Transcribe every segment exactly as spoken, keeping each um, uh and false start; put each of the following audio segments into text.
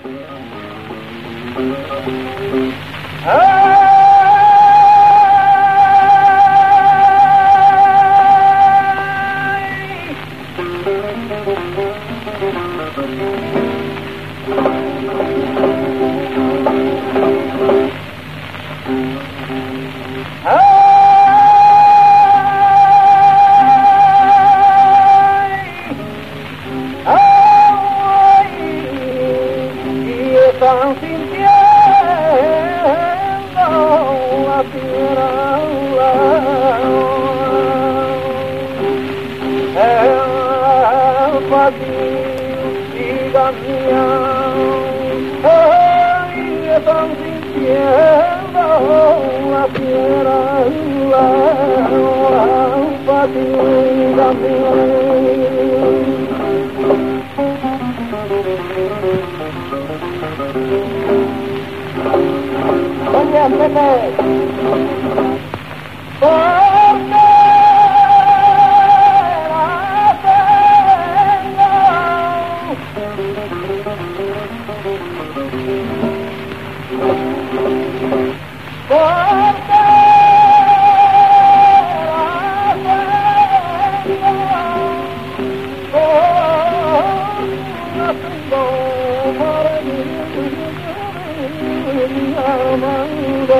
Están sintiendo la tierra el fatiga mía, ay, están sintiendo la tierra el fatiga mía. Oye, Pepe, ¿por qué la tengo? ¿Por qué la tengo? Oh, la tengo para mí. Amando,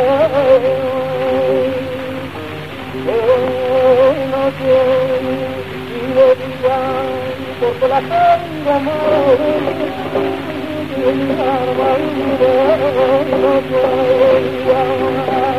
no quiero y lo digan porque la tengo amor, no quiero